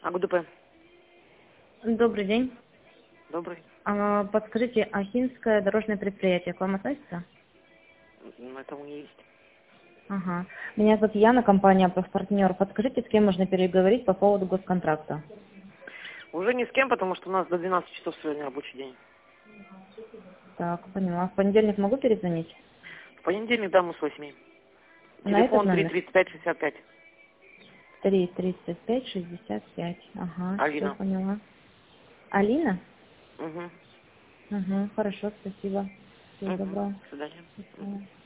АГУДП. Добрый день. Добрый. Подскажите, Ахинское дорожное предприятие к вам относится? Это у меня есть. Ага. Меня зовут Яна, компания «Профпартнер». Подскажите, с кем можно переговорить по поводу госконтракта? Уже ни с кем, потому что у нас до 12 часов сегодня рабочий день. Так, поняла. В понедельник могу перезвонить? В понедельник, да, мы с 8. На этот Телефон номер? 335-65. 3-35-65. Ага, все Алина. поняла. Алина? Угу. Угу, хорошо, спасибо. Всего Угу. доброго. До свидания. До свидания.